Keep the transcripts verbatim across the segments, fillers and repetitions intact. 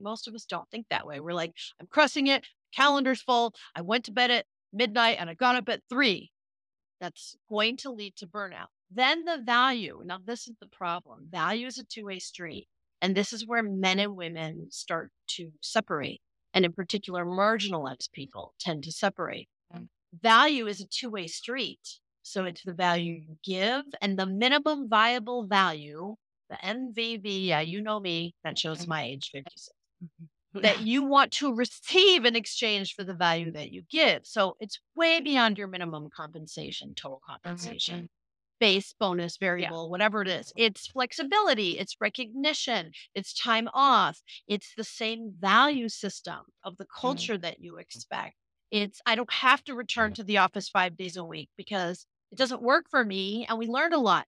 Most of us don't think that way. We're like, I'm crushing it. Calendar's full. I went to bed at midnight and I got up at three. That's going to lead to burnout. Then the value. Now, this is the problem. Value is a two way street. And this is where men and women start to separate. And in particular, marginalized people tend to separate. Mm. Value is a two way street. So it's the value you give and the minimum viable value, the M V V. Yeah, you know me. That shows my age, fifty-six. That you want to receive in exchange for the value that you give. So it's way beyond your minimum compensation, total compensation, base, bonus, Yeah. variable, whatever it is. It's flexibility, it's recognition, it's time off. It's the same value system of the culture that you expect. It's, I don't have to return to the office five days a week because it doesn't work for me. And we learned a lot.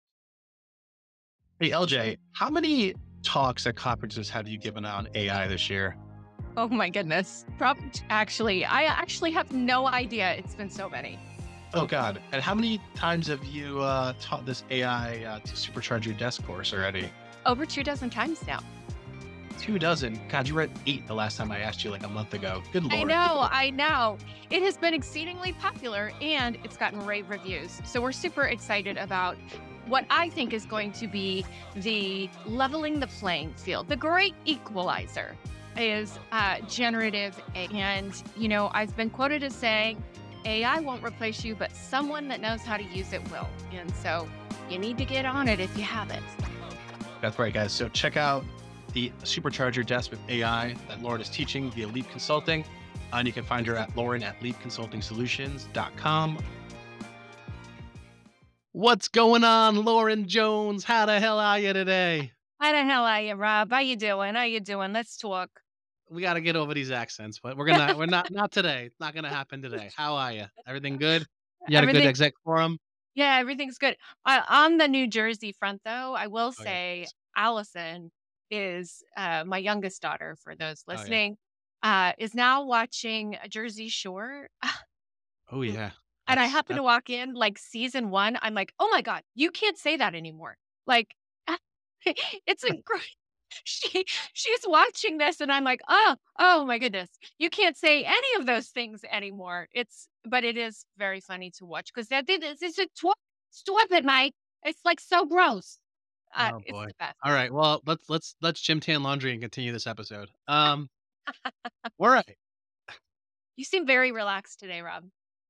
Hey, L J, how many talks at conferences have you given on A I this year? Oh my goodness. Prob- actually, I actually have no idea. It's been so many. Oh, God. And how many times have you uh, taught this A I uh, to supercharge your desk course already? Over two dozen times now. Two dozen? God, you were at eight the last time I asked you like a month ago. Good Lord. I know, I know. It has been exceedingly popular and it's gotten rave reviews. So we're super excited about what I think is going to be the leveling the playing field. The great equalizer is uh, generative. And, you know, I've been quoted as saying, A I won't replace you, but someone that knows how to use it will. And so you need to get on it if you haven't. That's right, guys. So check out the Supercharger Desk with A I that Lauren is teaching via Leap Consulting. And you can find her at Lauren at leap consulting solutions dot com. What's going on, Lauren Jones? How the hell are you today? How the hell are you, Rob? How you doing? How you doing? Let's talk. We got to get over these accents, but we're gonna we're not not today. It's not gonna happen today. How are you? Everything good? You had a good Everything, exec forum? yeah, everything's good. Uh, on the New Jersey front, though, I will Oh yeah. say Allison is uh, my youngest daughter. For those Oh yeah. listening, uh, is now watching Jersey Shore. Oh yeah. And I That's happen that's to walk in like season one. I'm like, oh my God, you can't say that anymore. Like, it's a great. She she's watching this, and I'm like, oh, oh my goodness, you can't say any of those things anymore. It's, but it is very funny to watch because that did this is a tw- stop it, Mike. It's like so gross. Uh, oh it's boy. the best. All right. Well, let's let's let's Jim Tan laundry and continue this episode. Um, all right. You seem very relaxed today, Rob.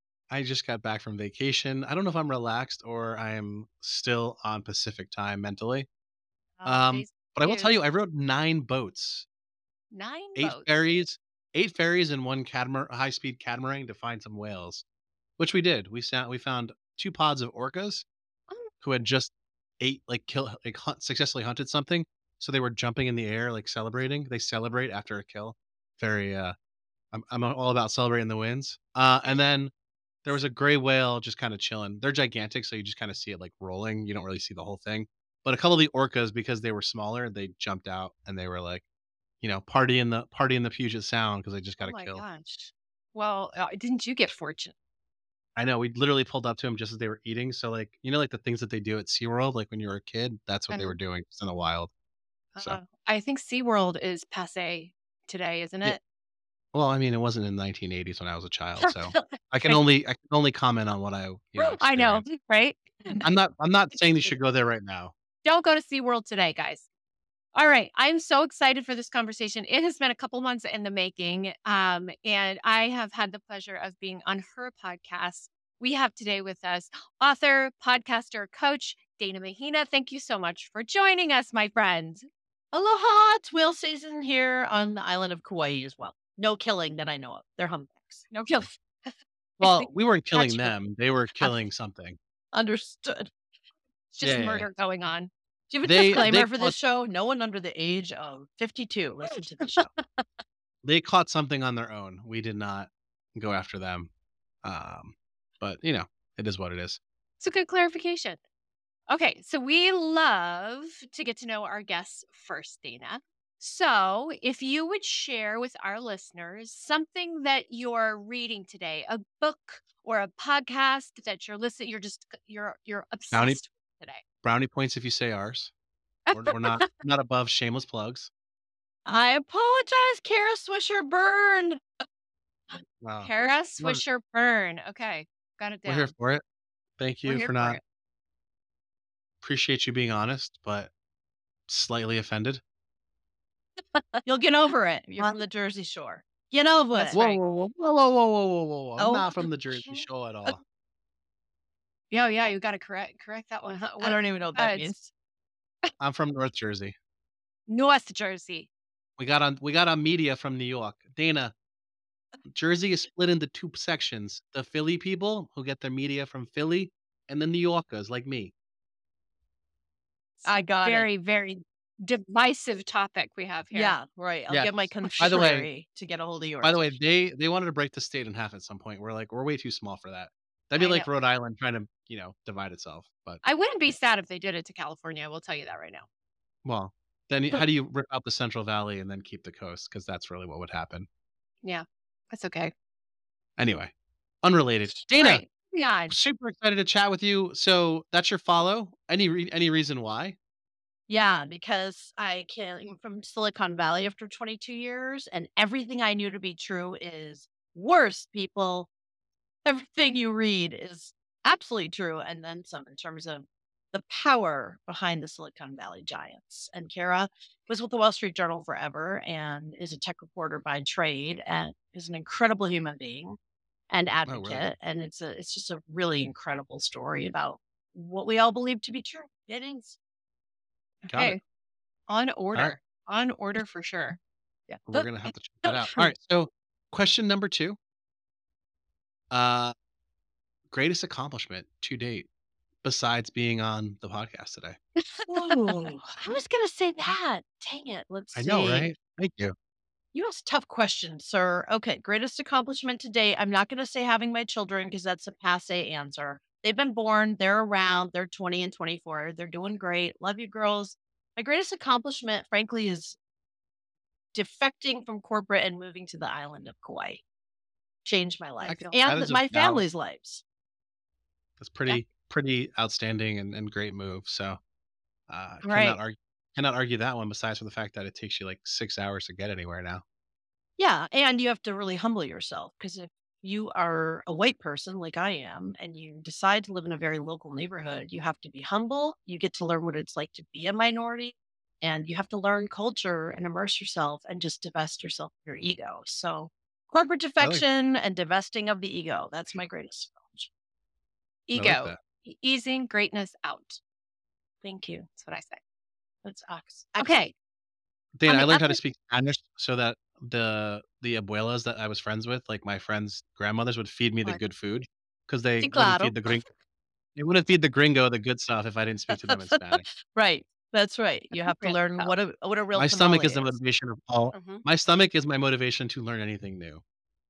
I just got back from vacation. I don't know if I'm relaxed or I'm still on Pacific time mentally. Oh, Um, days but I will tell confused. you, I rode nine boats, Nine eight boats. ferries, eight ferries, and one catamaran, high-speed catamaran to find some whales, which we did. We found we found two pods of orcas Oh, who had just ate like kill like hunt, successfully hunted something, so they were jumping in the air like celebrating. They celebrate after a kill. Very uh, I'm I'm all about celebrating the wins. Uh, and then there was a gray whale just kind of chilling. They're gigantic, so you just kind of see it like rolling. You don't really see the whole thing. But a couple of the orcas, because they were smaller, they jumped out and they were like, you know, party in the party in the Puget Sound because they just got oh a my kill. gosh. Well, uh, didn't you get fortunate? I know we literally pulled up to them just as they were eating. So like, you know, like the things that they do at SeaWorld, like when you were a kid, that's what they were doing just in the wild. So Uh, I think SeaWorld is passe today, isn't yeah. it? Well, I mean, it wasn't in the nineteen eighties when I was a child, so I can only I can only comment on what I you know I know, experienced. right? I'm not I'm not saying you should go there right now. Don't go to SeaWorld today, guys. All right. I'm so excited for this conversation. It has been a couple months in the making. Um, and I have had the pleasure of being on her podcast. We have today with us author, podcaster, coach, Dana Mahina. Thank you so much for joining us, my friend. Aloha, it's whale season here on the island of Kauai as well. No killing that I know of. They're humpbacks. No kill. Well, we weren't killing That's true. them; they were Uh, killing something. Understood. It's Yeah, just yeah, yeah. murder going on. Do you have a They they disclaimer for caught this show? No one under the age of fifty-two listen to the show. they caught something on their own. We did not go after them. Um, but you know, it is what it is. It's a good clarification. Okay, so we love to get to know our guests first, Dana. So, if you would share with our listeners something that you're reading today, a book or a podcast that you're listening, you're just you're you're Brownie obsessed with brownie points if you say ours. We're, we're not not above shameless plugs. I apologize, Kara Swisher Burn. Wow. Kara We're, Swisher Burn. Okay, got it we're here down. for it. Thank We're you here for for not it. appreciate you being honest, but slightly offended. You'll get over it. You're Well, from the Jersey Shore. Get over that's it. Whoa, right. whoa, whoa, whoa, whoa, whoa, whoa, whoa, whoa, whoa. I'm Oh, not from the Jersey Shore at uh, all. Yeah, yeah, you got to correct correct that one. Huh? I What? don't even know what Uh, that it's means. I'm from North Jersey. North Jersey. We got on we got on media from New York. Dana, Jersey is split into two sections. The Philly people who get their media from Philly and the New Yorkers like me. It's I got it. very, very divisive topic we have here. Yeah, right. I'll Yes. get my By the way, contrary to get a hold of yours. by the way, they they wanted to break the state in half at some point. We're like, we're way too small for that. That'd be I know. like Rhode Island trying to, you know, divide itself. But I wouldn't be sad if they did it to California. I will tell you that right now. well, then y- how do you rip out the Central Valley and then keep the coast? Because that's really what would happen. Yeah, that's okay. Anyway, unrelated. Dana, Right. Yeah. super excited to chat with you. So that's your follow. Any re- any reason why? Yeah, because I came from Silicon Valley after twenty-two years, and everything I knew to be true is worse, people. Everything you read is absolutely true, and then some in terms of the power behind the Silicon Valley giants. And Kara was with the Wall Street Journal forever and is a tech reporter by trade and is an incredible human being and Oh, really? advocate. And it's a it's just a really incredible story about what we all believe to be true. It is. Got it. Okay. On All right. order. On order for sure. Yeah. We're gonna have to check that out. All right. So question number two. Uh greatest accomplishment to date besides being on the podcast today. Ooh, I was gonna say that. Dang it. Let's I know, see. right? Thank you. You asked tough questions, sir. Okay, greatest accomplishment to date. I'm not gonna say having my children because that's a passe answer. They've been born, they're around, they're twenty and twenty-four. They're doing great. Love you, girls. My greatest accomplishment, frankly, is defecting from corporate and moving to the island of Kauai. Changed my life feel- That and is a my valid- family's lives. That's pretty pretty outstanding and, and great move. So uh Right. cannot argue cannot argue that one besides for the fact that it takes you like six hours to get anywhere now. Yeah, and you have to really humble yourself because if you are a white person like I am and you decide to live in a very local neighborhood, you have to be humble. You get to learn what it's like to be a minority and you have to learn culture and immerse yourself and just divest yourself of your ego. So, corporate defection and divesting of the ego. That's my greatest challenge. I like Ego. that. E- Easing greatness out. Thank you. That's what I say. That's ox. Okay. Dana, On I the learned how to other- speak Spanish so that the the abuelas that I was friends with, like my friends' grandmothers, would feed me the What? good food because they Sí, wouldn't claro. feed the gring they wouldn't feed the gringo the good stuff if I didn't speak to them in Spanish. Right. That's right. You have to Appropriate learn stuff. what a what a real My stomach tamale is the motivation of all. Mhm. My stomach is my motivation to learn anything new.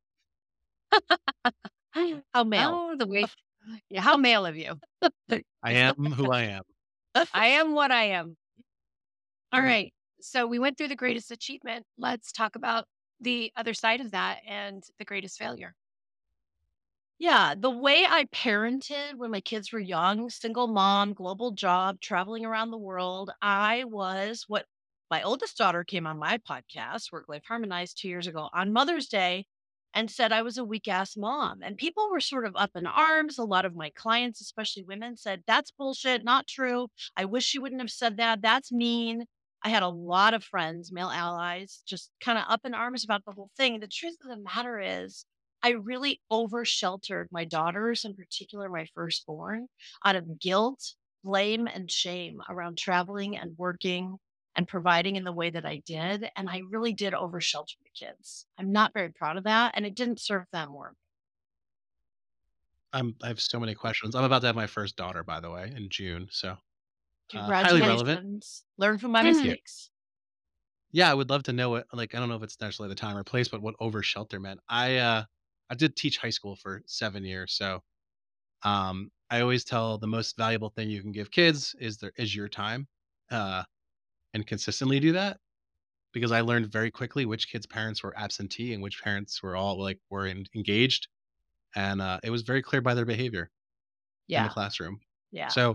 How male. Oh, the way. Yeah, how male of you. I am who I am. I am what I am. All Mhm. right. So we went through the greatest achievement. Let's talk about the other side of that and the greatest failure. Yeah, the way I parented when my kids were young, single mom, global job, traveling around the world, I was what my oldest daughter came on my podcast, Work Life Harmonized, two years ago on Mother's Day and said I was a weak ass mom. And people were sort of up in arms. A lot of my clients, especially women, said, That's bullshit, not true. I wish she wouldn't have said that. That's mean. I had a lot of friends, male allies, just kind of up in arms about the whole thing. The truth of the matter is, I really over sheltered my daughters, in particular my firstborn, out of guilt, blame, and shame around traveling and working and providing in the way that I did. And I really did over shelter the kids. I'm not very proud of that. And it didn't serve them or I'm I have so many questions. I'm about to have my first daughter, by the way, in June. So uh, highly congratulations. relevant. Learn from my Thank you. mistakes. Yeah, I would love to know what like I don't know if it's necessarily the time or place, but what over shelter meant. I uh I did teach high school for seven years, so um I always tell the most valuable thing you can give kids is their is your time. Uh and consistently do that because I learned very quickly which kids' parents were absentee and which parents were all like were en- engaged, and uh, it was very clear by their behavior in the Yeah. classroom. Yeah. So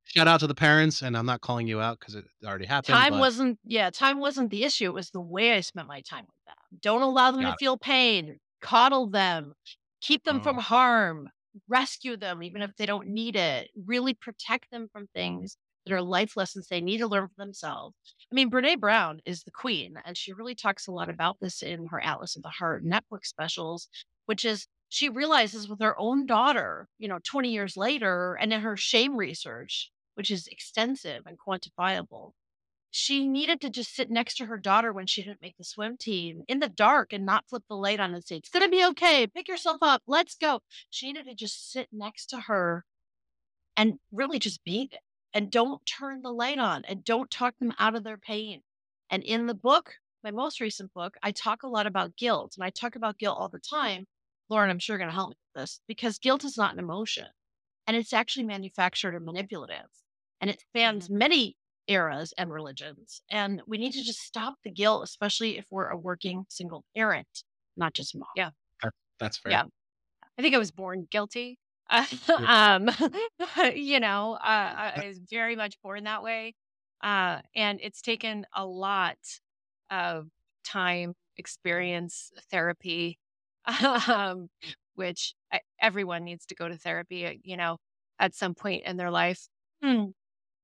shout out to the parents, and I'm not calling you out because it already happened, Time but wasn't yeah, time wasn't the issue, it was the way I spent my time with them. Don't allow them to got it. feel pain, coddle them, keep them from Oh, harm, rescue them even if they don't need it, really protect them from things that are life lessons they need to learn for themselves. I mean, Brene Brown is the queen, and she really talks a lot about this in her Atlas of the Heart Netflix specials, which is she realizes with her own daughter, you know, twenty years later, and in her shame research, which is extensive and quantifiable, she needed to just sit next to her daughter when she didn't make the swim team in the dark and not flip the light on and say, "It's gonna be okay. Pick yourself up. Let's go." She needed to just sit next to her and really just be there and don't turn the light on and don't talk them out of their pain. And in the book, my most recent book, I talk a lot about guilt, and I talk about guilt all the time. Lauren, I'm sure you're going to help me with this because guilt is not an emotion, and it's actually manufactured and manipulative, and it spans Mhm. many eras and religions. And we need to just stop the guilt, especially if we're a working single parent, not just mom. Yeah. that, that's fair. Yeah. I think I was born guilty. Yeah. um, you know, uh, I was very much born that way. Uh, and it's taken a lot of time, experience, therapy, um, which I, everyone needs to go to therapy, uh, you know, at some point in their life mm,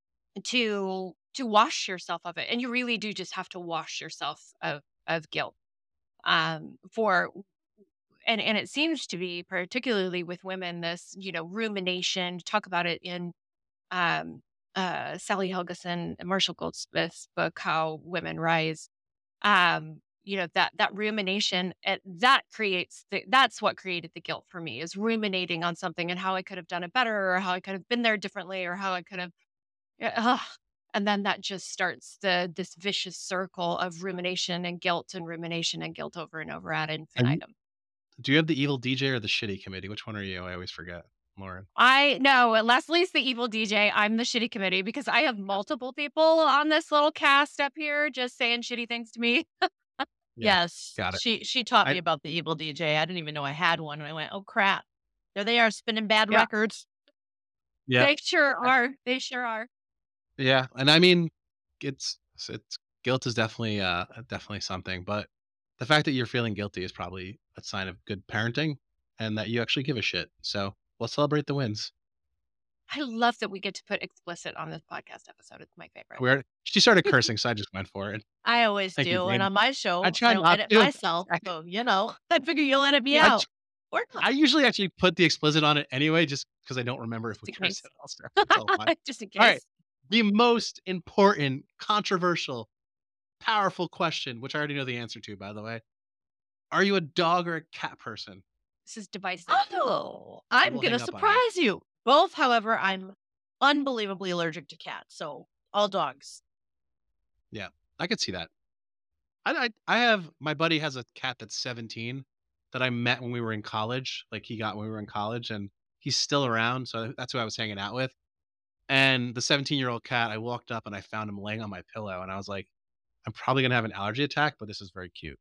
to to wash yourself of it. And you really do just have to wash yourself of of guilt um, for and and it seems to be particularly with women this you know rumination talk about it in um uh Sally Helgeson and Marshall Goldsmith's book How Women Rise. um you know that that rumination uh, that creates the, that's what created the guilt for me is ruminating on something and how I could have done it better or how I could have been there differently or how I could have yeah, ugh. And then that just starts the this vicious circle of rumination and guilt and rumination and guilt over and over ad Are you, infinitum. do you have the evil D J or the shitty committee? Which one are you? I always forget, Lauren. I no, Leslie's the evil D J. I'm the shitty committee because I have multiple people on this little cast up here just saying shitty things to me. Yeah, Yes, got it. she she taught I me about the evil D J. I didn't even know I had one, and I went, "Oh crap, there they are spinning bad Yeah, records." yeah, they sure I- are. They sure are. yeah, and I mean, it's it's guilt is definitely uh definitely something, but the fact that you're feeling guilty is probably a sign of good parenting and that you actually give a shit. So let's celebrate the wins. I love that we get to put explicit on this podcast episode. It's my favorite. Where she started cursing, so I just went for it. I always Thank you, do, and Braden. on my I show, I try don't not edit to. myself, I, so, you know, I figure you'll edit me Yeah, I, tr- out or I not. usually actually put the explicit on it anyway, just because I don't remember if just we in curse case. it elsewhere. It's all fine. Just in All right. case. The most important, controversial, powerful question, which I already know the answer to, by the way. Are you a dog or a cat person? This is divisive. Oh, I I'm will gonna hang up on you. surprise you. Both, however, I'm unbelievably allergic to cats, so all dogs. Yeah, I could see that. I, I I have my buddy has a cat that's seventeen that I met when we were in college. Like he got when we were in college, and he's still around. So that's who I was hanging out with. And the seventeen year old cat, I walked up and I found him laying on my pillow, and I was like, I'm probably gonna have an allergy attack, but this is very cute.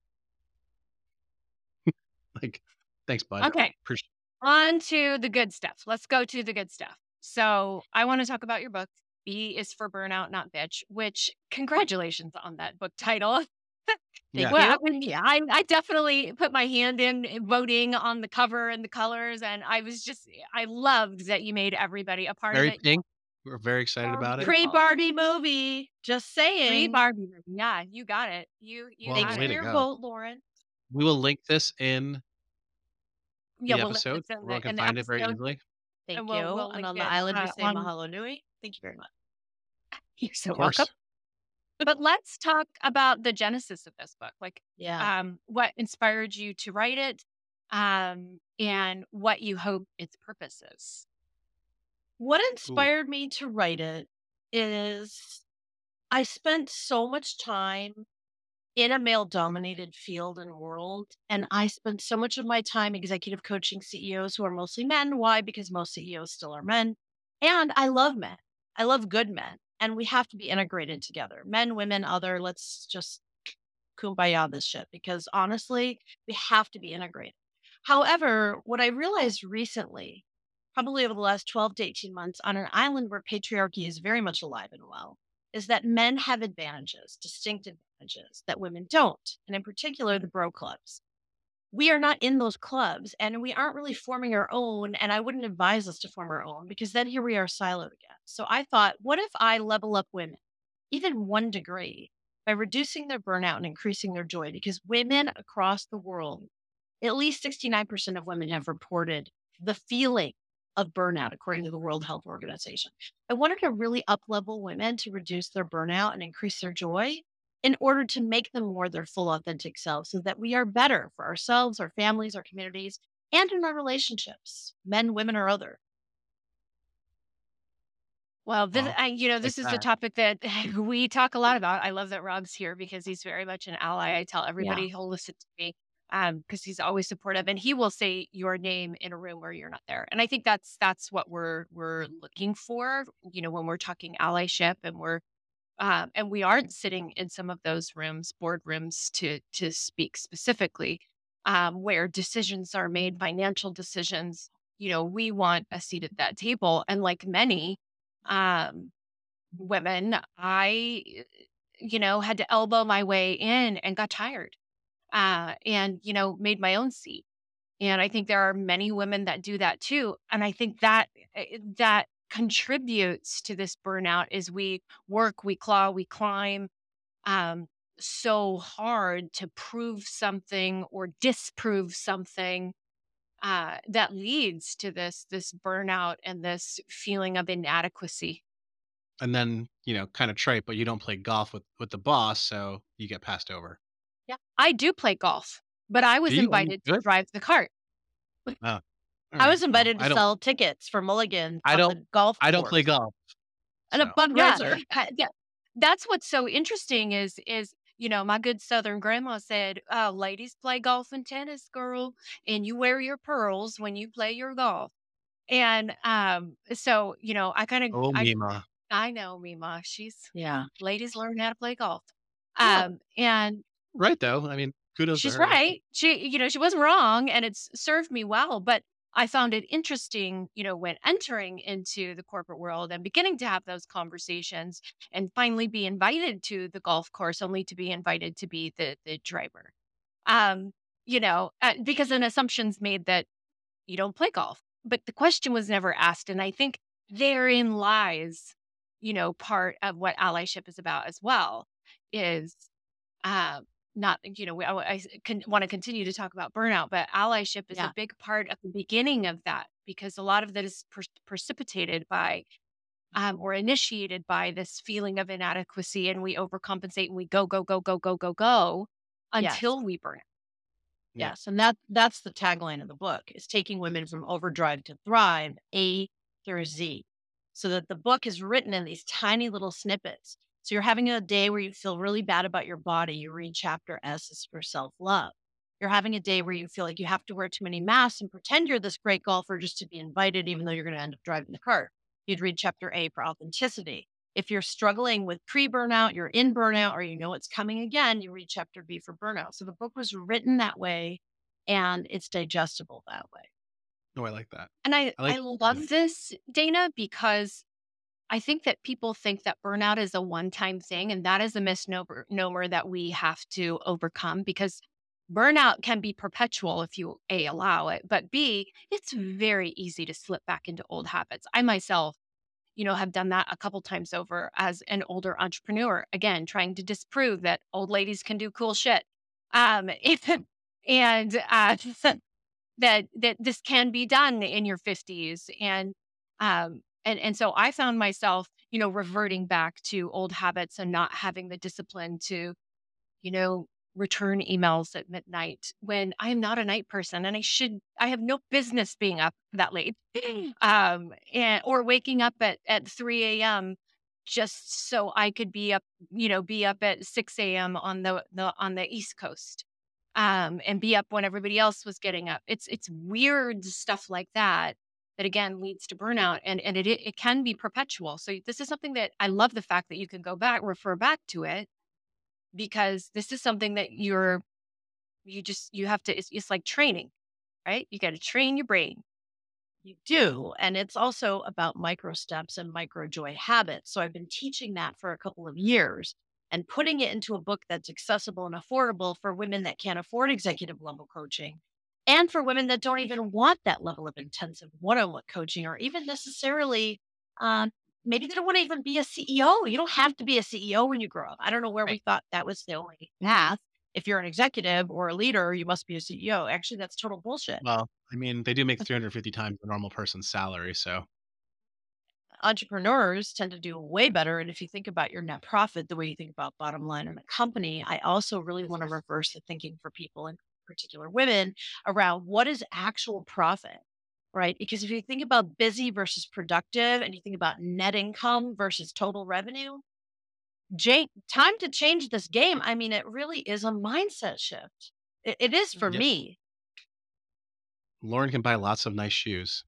Like, thanks, bud. Okay. Appreciate. On to the good stuff. Let's go to the good stuff. So I want to talk about your book. B is for burnout, not bitch, which congratulations on that book title. Thank Yeah, Well, I you. mean, yeah, I, I definitely put my hand in in voting on the cover and the colors. And I was just, I loved that you made everybody a part of very it. pink. We were very excited So about it. Pre beautiful. Barbie movie. Just Free saying. Barbie. movie. Yeah, you got it. You, you Well, Thanks got for way it. to your go. vote, Lauren. We will link this in Yeah, the we'll link episode. this in Everyone the, can in the find it very episode easily. Thank and you. we'll, we'll And link on the it island, we uh, say on. mahalo nui. Thank you very much. You're so Of welcome. course. But let's talk about the genesis of this book. Like, Yeah. um, what inspired you to write it, um, and what you hope its purpose is. What Ooh. inspired me to write it is I spent so much time in a male dominated field and world. And I spent so much of my time executive coaching C E Os who are mostly men. Why? Because most C E Os still are men. And I love men. I love good men. And we have to be integrated together. Men, women, other. Let's just kumbaya this shit because honestly, we have to be integrated. However, what I realized recently, probably over the last twelve to eighteen months on an island where patriarchy is very much alive and well is that men have advantages, distinct advantages that women don't. And in particular, the bro clubs. We are not in those clubs and we aren't really forming our own. And I wouldn't advise us to form our own because then here we are siloed again. So I thought, what if I level up women, even one degree, by reducing their burnout and increasing their joy? Because women across the world, at least sixty-nine percent of women have reported the feeling of burnout, according to the World Health Organization. I wanted to really up level women to reduce their burnout and increase their joy in order to make them more their full authentic selves so that we are better for ourselves, our families, our communities, and in our relationships, men, women, or other. Well, this, Well, I, you know, like this is the that. topic that we talk a lot about. I love that Rob's here because he's very much an ally. I tell Yeah. everybody he'll listen to me um, because he's always supportive, and he will say your name in a room where you're not there. And I think that's that's what we're we're looking for. You know, when we're talking allyship, and we're um, and we aren't sitting in some of those rooms, boardrooms, to to speak specifically, um, where decisions are made, financial decisions. You know, we want a seat at that table, and like many um, women, I, you know, had to elbow my way in and got tired, uh, and you know, made my own seat. And I think there are many women that do that too. And I think that eh, that contributes to this burnout is we work, we claw, we climb um, so hard to prove something or disprove something uh, that leads to this this burnout and this feeling of inadequacy. And then, you know, kind of trite, but you don't play golf with with the boss, so you get passed over. Yeah, I do play golf, but I Do was you? Are you invited to good? drive the cart. Oh, all I right. was Well, invited to I don't sell tickets for mulligans I on don't the golf I don't play course golf. and a So, Yeah, fundraiser. uh, yeah. That's what's so interesting is is you know my good Southern grandma said, "Oh, ladies play golf and tennis, girl, and you wear your pearls when you play your golf." And um, so you know, I kind of oh, I Mima. I know Mima. She's Yeah. ladies learn how to play golf. Yeah. Um, and Right, though. I mean, kudos to she's her. right. She, you know, she wasn't wrong and it's served me well, but I found it interesting, you know, when entering into the corporate world and beginning to have those conversations and finally be invited to the golf course only to be invited to be the the driver. Um, you know, uh, because an assumption's made that you don't play golf. But the question was never asked. And I think therein lies, you know, part of what allyship is about as well is um, not, you know, we, I, I want to continue to talk about burnout, but allyship is a Yeah. big part of the beginning of that because a lot of that is per- precipitated by um, or initiated by this feeling of inadequacy and we overcompensate and we go, go, go, go, go, go, go Yes. until we burn out. Yeah. Yes. And that that's the tagline of the book is taking women from overdrive to thrive, A through Z. So that the book is written in these tiny little snippets. So you're having a day where you feel really bad about your body. You read chapter S is for self-love. You're having a day where you feel like you have to wear too many masks and pretend you're this great golfer just to be invited, even though you're going to end up driving the cart. You'd read chapter A for authenticity. If you're struggling with pre burnout, you're in burnout, or you know it's coming again, you read chapter B for burnout. So the book was written that way and it's digestible that way. No, I like that. And I, I I like yeah. love this, Dana, because I think that people think that burnout is a one time thing. And that is a misnomer nomer that we have to overcome because burnout can be perpetual if you A, allow it, but B, it's very easy to slip back into old habits. I myself, you know, have done that a couple times over as an older entrepreneur, again, trying to disprove that old ladies can do cool shit. Um, if, and uh, that that this can be done in your fifties and um and and so I found myself you know reverting back to old habits and not having the discipline to you know return emails at midnight when I am not a night person and I should I have no business being up that late um and or waking up at at three a m just so I could be up you know be up at six a m on the the on the East Coast um, and be up when everybody else was getting up. It's it's weird stuff like that that again leads to burnout, and and it it can be perpetual. So this is something that I love the fact that you can go back, refer back to it because this is something that you're you just you have to. It's, it's like training, right? You got to train your brain. you do. And it's also about micro steps and micro joy habits. So I've been teaching that for a couple of years and putting it into a book that's accessible and affordable for women that can't afford executive level coaching and for women that don't even want that level of intensive one on one coaching or even necessarily, um, maybe they don't want to even be a C E O. You don't have to be a C E O when you grow up. I don't know where Right. we thought that was the only path. If you're an executive or a leader, you must be a C E O. Actually, that's total bullshit. Well, I mean, they do make three hundred fifty times the normal person's salary, so Entrepreneurs tend to do way better. And if you think about your net profit, the way you think about bottom line in a company, I also really want to reverse the thinking for people, in particular women, around what is actual profit, right? Because if you think about busy versus productive and you think about net income versus total revenue, Jane, time to change this game. I mean, it really is a mindset shift. It, it is for yep. me. Lauren can buy lots of nice shoes.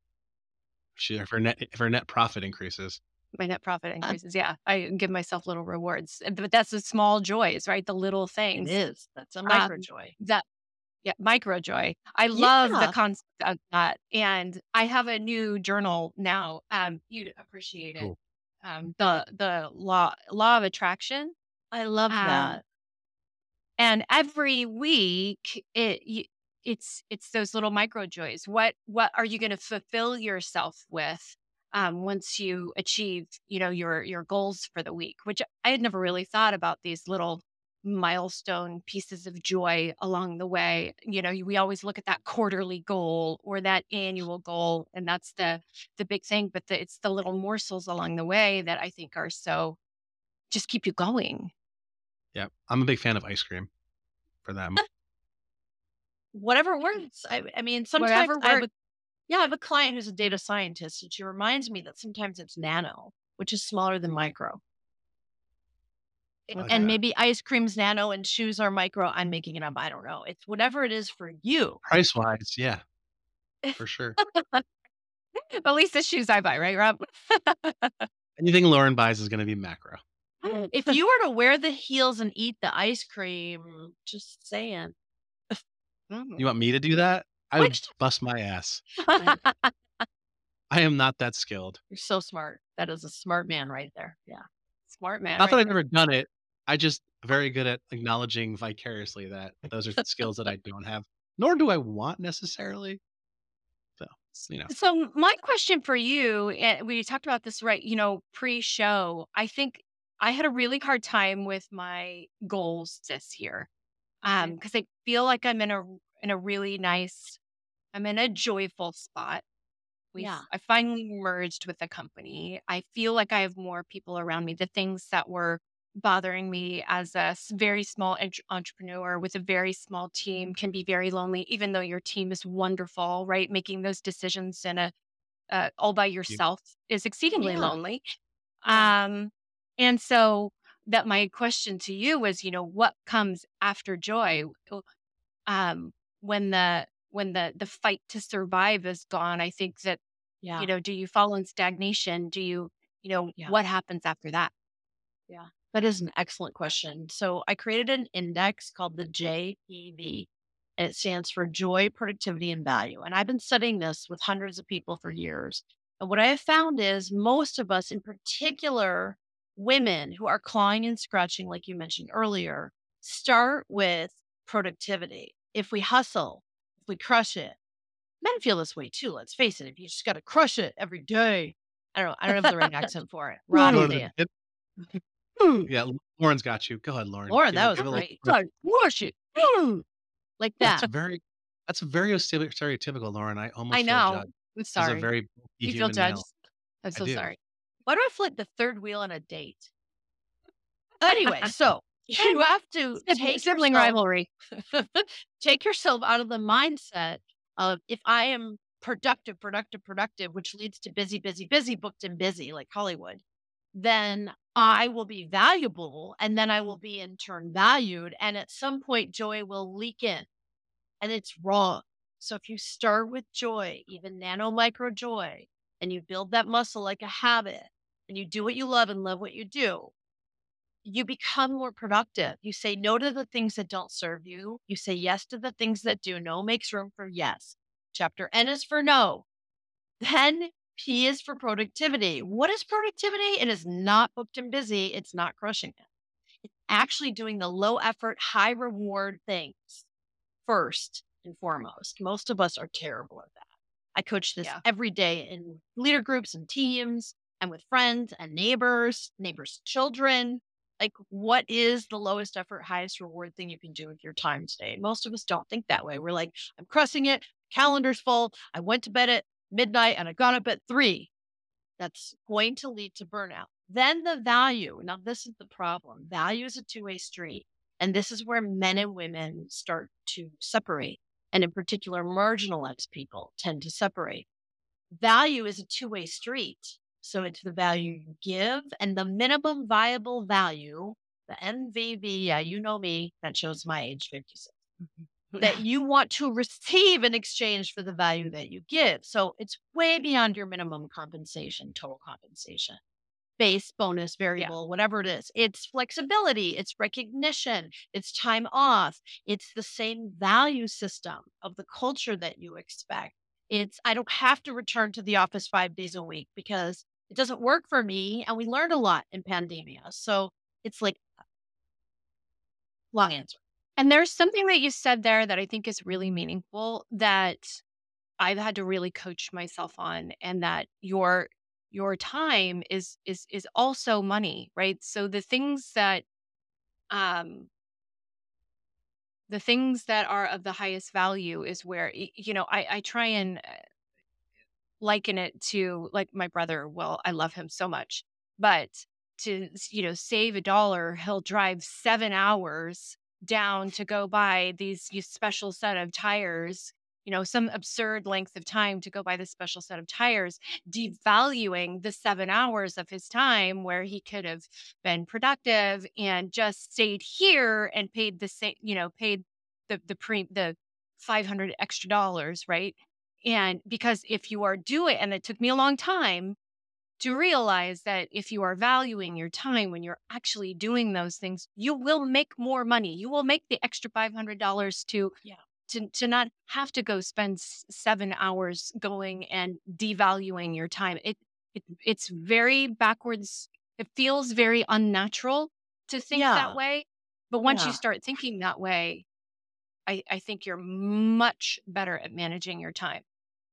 She if her net if her net profit increases. My net profit Uh, increases. Yeah. I give myself little rewards. And- But that's the small joys, right? The little it things. is. That's a micro Um, joy. that Yeah, micro joy. I love the Yeah. concept of that. And I have a new journal now. Um, you'd appreciate it. Cool. Um, the the law law of attraction. I love Um, that. and every week it you, it's it's those little micro joys. What what are you going to fulfill yourself with um, once you achieve, you know, your your goals for the week? Which I had never really thought about these little milestone pieces of joy along the way. You know, we always look at that quarterly goal or that annual goal, and that's the the big thing. But the, it's the little morsels along the way that I think are so just keep you going. Yeah. I'm a big fan of ice cream for them. Whatever works. I, I mean, sometimes Whatever I have works. a, yeah, I have a client who's a data scientist, and she reminds me that sometimes it's nano, which is smaller than micro. I like And that. maybe ice cream's nano and shoes are micro. I'm making it up. I don't know. It's whatever it is for you. Price wise, yeah, for sure. At least the shoes I buy, right, Rob? Anything Lauren buys is gonna be macro. If you were to wear the heels and eat the ice cream, just saying. You want me to do that? I would Which bust my ass. I am not that skilled. you're so smart. That is a smart man right there. Yeah. Smart man, Not that right I've there. never done it. I just very good at acknowledging vicariously that those are skills that I don't have, nor do I want necessarily. So, you know, So my question for you, and we talked about this, right? You know, pre-show, I think I had a really hard time with my goals this year, um, Okay. because I feel like I'm in a in a really nice, I'm in a joyful spot. We've Yeah. I finally merged with the company. I feel like I have more people around me. The things that were bothering me as a s- very small entre- entrepreneur with a very small team can be very lonely, even though your team is wonderful, right? Making those decisions in a uh, all by you, yourself is exceedingly Yeah. lonely. Yeah. Um, and so that my question to you was, you know, what comes after joy? Um, when the when the the fight to survive is gone, I think that you Yeah. know, do you fall in stagnation? Do you, you know, Yeah. what happens after that? Yeah. That is an excellent question. So I created an index called the J P V. And it stands for joy, productivity, and value. And I've been studying this with hundreds of people for years. And what I have found is most of us, in particular women who are clawing and scratching, like you mentioned earlier, start with productivity. If we hustle, if we crush it, men feel this way too. Let's face it. If you just got to crush it every day, I don't know. I don't have the right accent for it. Rob, go to say the it. dip. Hmm. Yeah, Lauren's got you. Go ahead, Lauren. Lauren, Give that it, was give it a little. great. Like, wash it. Hmm. Like That's that. very, that's very stere- stereotypical, Lauren. I almost I feel know. judged I'm as a sorry. very bulky You feel human male. judged? I'm I so do. sorry. Why do I feel like the third wheel on a date? Anyway, so you have to Sib- take Sibling yourself, rivalry. take yourself out of the mindset of if I am productive, productive, productive, which leads to busy, busy, busy, booked and busy, like Hollywood, then I will be valuable and then I will be in turn valued. And at some point, joy will leak in and it's wrong. So if you start with joy, even nano micro joy, and you build that muscle like a habit and you do what you love and love what you do, you become more productive. You say no to the things that don't serve you. You say yes to the things that do. No makes room for yes. Chapter N is for no. Then P is for productivity. What is productivity? It is not booked and busy. It's not crushing it. It's actually doing the low effort, high reward things first and foremost. Most of us are terrible at that. I coach this Yeah. every day in leader groups and teams and with friends and neighbors, neighbors' children. Like, what is the lowest effort, highest reward thing you can do with your time today? Most of us don't think that way. We're like, I'm crushing it. Calendar's full. I went to bed at midnight and I got up at three. That's going to lead to burnout. Then the value. Now, this is the problem. Value is a two way street. And this is where men and women start to separate. And in particular, marginalized people tend to separate. Value is a two way street. So it's the value you give and the minimum viable value, the M V V. Yeah, you know me. That shows my age, fifty-six. That you want to receive in exchange for the value that you give. So it's way beyond your minimum compensation, total compensation, base, bonus, Yeah. variable, whatever it is. It's flexibility, it's recognition, it's time off, it's the same value system of the culture that you expect. It's, I don't have to return to the office five days a week because it doesn't work for me. And we learned a lot in pandemia. So it's like, long answer. And there's something that you said there that I think is really meaningful that I've had to really coach myself on, and that your your time is is is also money, right? So the things that um the things that are of the highest value is where y- you know I I try and uh, liken it to like my brother. Well, I love him so much, but to s- you know save a dollar, he'll drive seven hours down to go buy these y- special set of tires, you know some absurd length of time to go buy this special set of tires, devaluing the seven hours of his time where he could have been productive and just stayed here and paid the same, you know paid the the pre the five hundred extra dollars, right? And because if you are doing, and it took me a long time to realize that if you are valuing your time when you're actually doing those things, you will make more money. You will make the extra five hundred dollars to Yeah. to to not have to go spend s- seven hours going and devaluing your time. It, it it's very backwards. It feels very unnatural to think that Yeah. way. But once you Yeah. start thinking that way, I, I think you're much better at managing your time.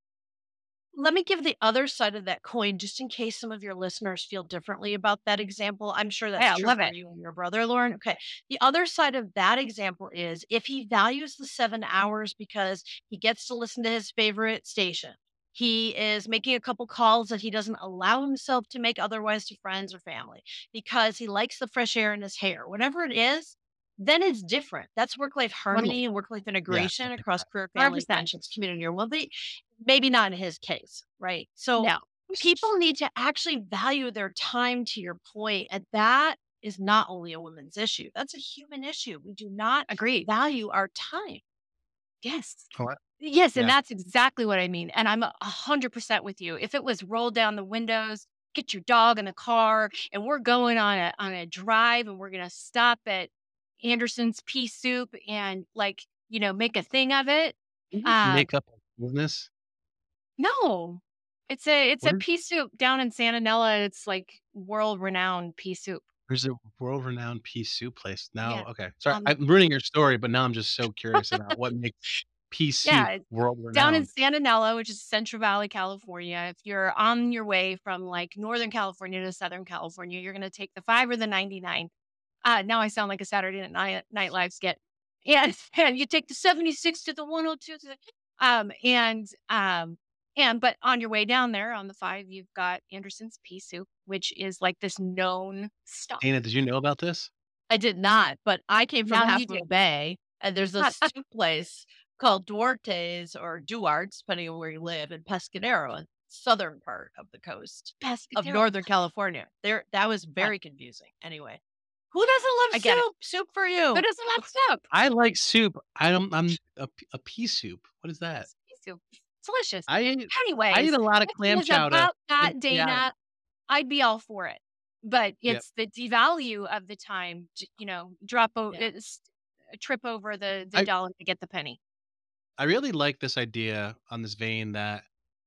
Let me give the other side of that coin just in case some of your listeners feel differently about that example. I'm sure that's Yeah, I true love for it. you and your brother, Lauren. Okay. The other side of that example is if he values the seven hours because he gets to listen to his favorite station, he is making a couple calls that he doesn't allow himself to make otherwise to friends or family because he likes the fresh air in his hair, whatever it is, then it's different. That's work life Totally. harmony and work life Yeah, integration that makes across sense. career, family, one hundred percent. friendships, community, or well, maybe not in his case, right? So No. people need to actually value their time to your point, and that is not only a women's issue. That's a human issue. We do not Agreed. value our time. Yes. What? Yes, and Yeah. that's exactly what I mean, and I'm a 100% with you. If it was roll down the windows, get your dog in the car, and we're going on a on a drive, and we're gonna stop at Anderson's Pea Soup and, like, you know, make a thing of it. Didn't you Um, make up a business? no. It's a it's What a is pea soup down in Santanella. It's, like, world-renowned pea soup. there's a world-renowned pea soup place. Now, Yeah. okay. Sorry, Um, I'm ruining your story, but now I'm just so curious about what makes pea soup yeah. Down in world-renowned. Santanella, which is Central Valley, California. If you're on your way from like Northern California to Southern California, you're going to take the five or the ninety-nine. Uh, now I sound like a Saturday Night Night Live skit. And, and you take the seventy-six to the one oh two to the, um, and, um, and, but on your way down there on the five, you've got Anderson's Pea Soup, which is like this known stop. Dana, did you know about this? I did not, but I came from Now Half you Moon do. Bay, and there's a soup place called Duarte's or Duarte's, depending on where you live, in Pescadero, in southern part of the coast of Pescatero. Northern California. There, that was Right. very confusing. Anyway, who doesn't love I get it. soup? Soup for you. Who doesn't like soup? I like soup. I don't I'm a, p- a pea soup. What is that? Yes, pea soup. It's delicious. I ate I Anyways, eat a lot of if it clam was chowder. about And, that, yeah. Dana, I'd be all for it. But Yep. it's the devalue of the time, j- you know, drop o- Yeah. it's a trip over the the I dollar to get the penny. I really like this idea on this vein that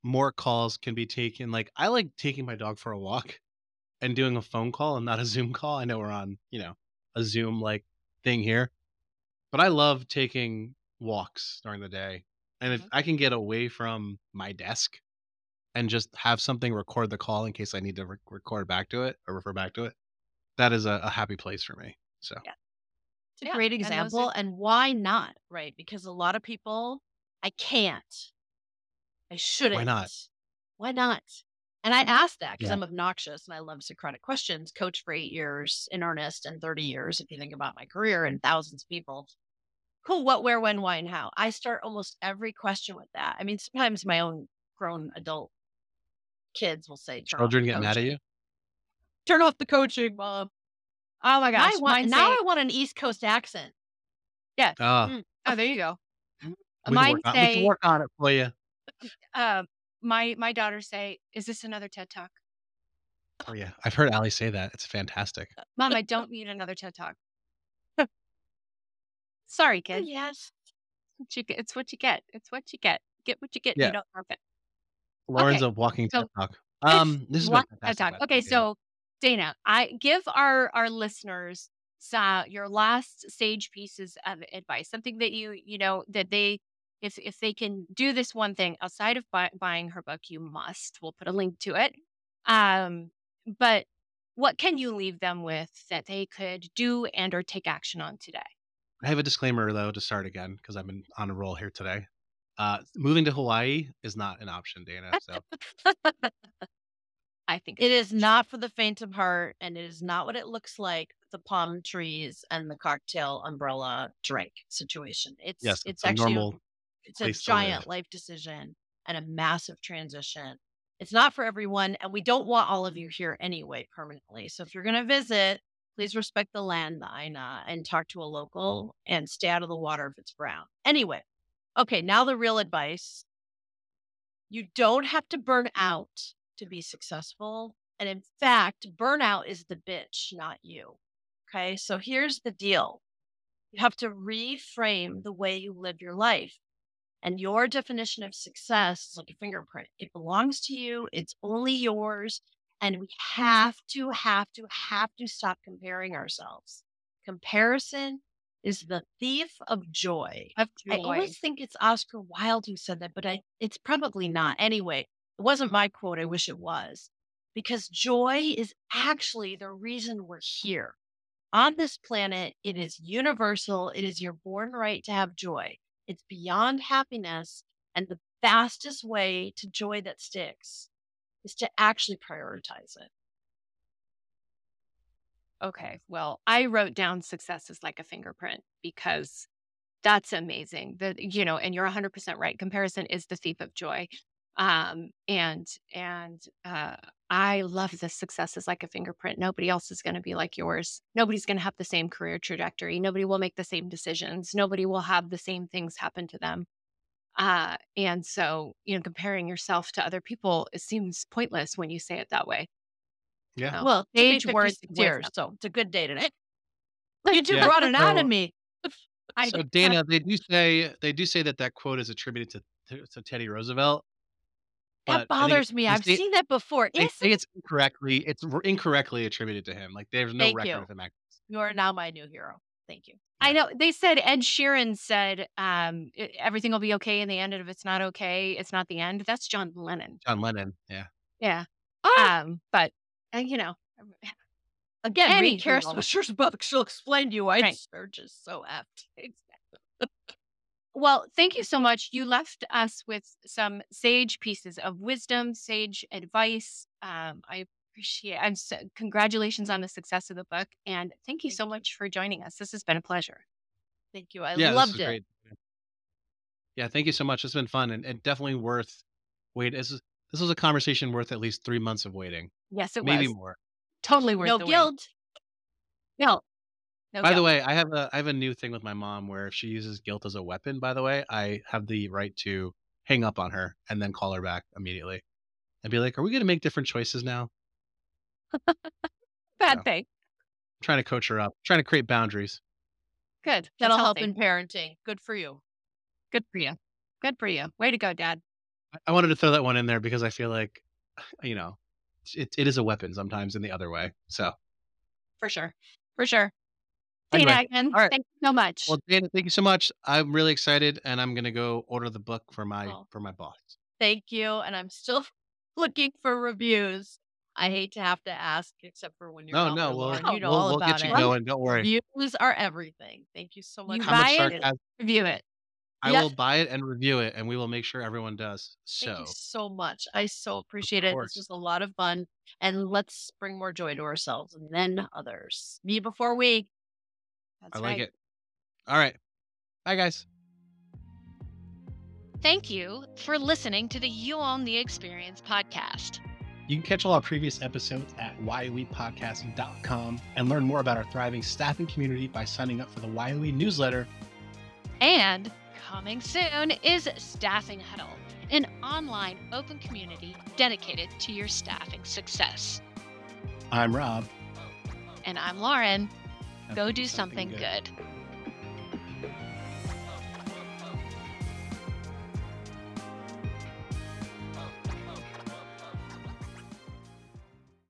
more calls can be taken. Like I like taking my dog for a walk and doing a phone call and not a Zoom call. I know we're on, you know, a Zoom like thing here, but I love taking walks during the day. And if Mhm. I can get away from my desk and just have something record the call in case I need to re- record back to it or refer back to it, that is a, a happy place for me. So Yeah. It's a Yeah. great And those are, example. And why not? Right? Because a lot of people, I can't, I why shouldn't. not? Why not? And I asked that because Yeah. I'm obnoxious and I love Socratic questions. Coach for eight years in earnest and thirty years, if you think about my career and thousands of people. Who, what, where, when, why, and how. I start almost every question with that. I mean, sometimes my own grown adult kids will say, turn off Children the get mad at coaching. you. Turn off the coaching, mom. oh my Now I gosh, want mine now say, I want an East Coast accent. yeah. Ah, Mm. Oh, there you go. we can Mine work on we can say, work on it for you. uh, my my daughters say, "Is this another TED Talk?" Oh yeah, I've heard Ali say that. It's fantastic. Mom, I don't need another TED Talk. Sorry, Oh, kid. yes. What you get- It's what you get. It's what you get. Get what you get. And you Yeah, don't earn it. Lauren's Okay, a walking TED so Talk. Um, this has been what a TED fantastic, Talk? by the way, Okay, Dana. so Dana, I give our our listeners uh, your last sage pieces of advice, something that you you know that they if if they can do this one thing outside of buy, buying her book, you must. We'll put a link to it. Um, but what can you leave them with that they could do and or take action on today? I have a disclaimer though to start again because I've been on a roll here today. Uh, moving to Hawaii is not an option, Dana. So I think It it's is not for the faint of heart, and it is not what it looks like with the palm trees and the cocktail umbrella drink situation. It's yes, it's it's a actually a normal it's a place to live. giant life decision and a massive transition. It's not for everyone, and we don't want all of you here anyway permanently. So if you're going to visit, please respect the land, the Aina, and talk to a local and stay out of the water if it's brown. Anyway, okay, now the real advice. You don't have to burn out to be successful. And in fact, burnout is the bitch, not you. Okay. So here's the deal, you have to reframe the way you live your life. And your definition of success is like a fingerprint. It belongs to you, it's only yours. And we have to, have to, have to stop comparing ourselves. Comparison is the thief of joy. of I joy. always think it's Oscar Wilde who said that, but I, it's probably not. Anyway, it wasn't my quote. I wish it was. Because joy is actually the reason we're here. On this planet, it is universal. It is your born right to have joy. It's beyond happiness. And the fastest way to joy that sticks is to actually prioritize it. Okay, well, I wrote down success is like a fingerprint because that's amazing. That you know, and you're one hundred percent right. Comparison is the thief of joy. Um, and and uh, I love this success is like a fingerprint. Nobody else is going to be like yours. Nobody's going to have the same career trajectory. Nobody will make the same decisions. Nobody will have the same things happen to them. Uh, and so, you know, comparing yourself to other people, it seems pointless when you say it that way. Yeah, So, Well, to be sage words fifty-six of years, wisdom. so it's a good day today. You two yeah. brought it out in So, me. I so did. Dana, they do say they do say that that quote is attributed to to, to Teddy Roosevelt, That but I think it, bothers me. they I've say seen that before. they Is say it? it's incorrectly it's r- incorrectly attributed to him. Like there's no Thank record you. of him actually. You are now my new hero. Thank you. I Yeah, know they said Ed Sheeran said, um, "E- everything will be okay in the end, and if it's not okay, it's not the end." That's John Lennon. John Lennon. Yeah, Yeah. Ah, Um, but uh, you know, again, read Kara anywho, Swisher's book. She'll explain to you why right. Surge is so apt. Well, thank you so much. You left us with some sage pieces of wisdom, sage advice. Um, I appreciate. I'm so, congratulations on the success of the book, and thank you Thank so you. much for joining us. This has been a pleasure. Thank you. I yeah. This loved is it. great. Yeah, thank you so much. It's been fun and, and definitely worth wait. This is this was a conversation worth at least three months of waiting, Yes, it maybe was more. totally worth No the wait. guilt. No, no By the guilt. way, I have a I have a new thing with my mom where if she uses guilt as a weapon, by the way, I have the right to hang up on her and then call her back immediately and be like, "Are we going to make different choices now?" So, Bad I'm thing. trying to coach her up, trying to create boundaries. Good. That's That'll help healthy. in parenting. Good for you. Good for you. Good for you. Way to go, Dad. I I wanted to throw that one in there because I feel like, you know, it it is a weapon sometimes in the other way. So For sure. For sure. anyway, Dana, again, all right. thank you so much. Well, Dana, thank you so much. I'm really excited, and I'm gonna go order the book for my Oh, for my boss. thank you. And I'm still looking for reviews. I hate to have to ask, except for when you're No, not no, here, we'll Lauren. Oh, You know we'll all we'll about get you it. well, going. Don't worry. Reviews are everything. Thank you so much. you How I much buy it, appreciate it. sarcasm? review it. I Yep. will buy it and review it, and we will make sure everyone does. Thank you So, so much. I so of appreciate it. This course, was a lot of fun. And let's bring more joy to ourselves and then others. Me before we. I That's like right. it. All right. Bye, guys. Thank you for listening to the You Own the Experience podcast. You can catch all our previous episodes at y o e podcast dot com and learn more about our thriving staffing community by signing up for the Y O E newsletter. And coming soon is Staffing Huddle, an online open community dedicated to your staffing success. I'm Rob. And I'm Lauren. Now Go do something good.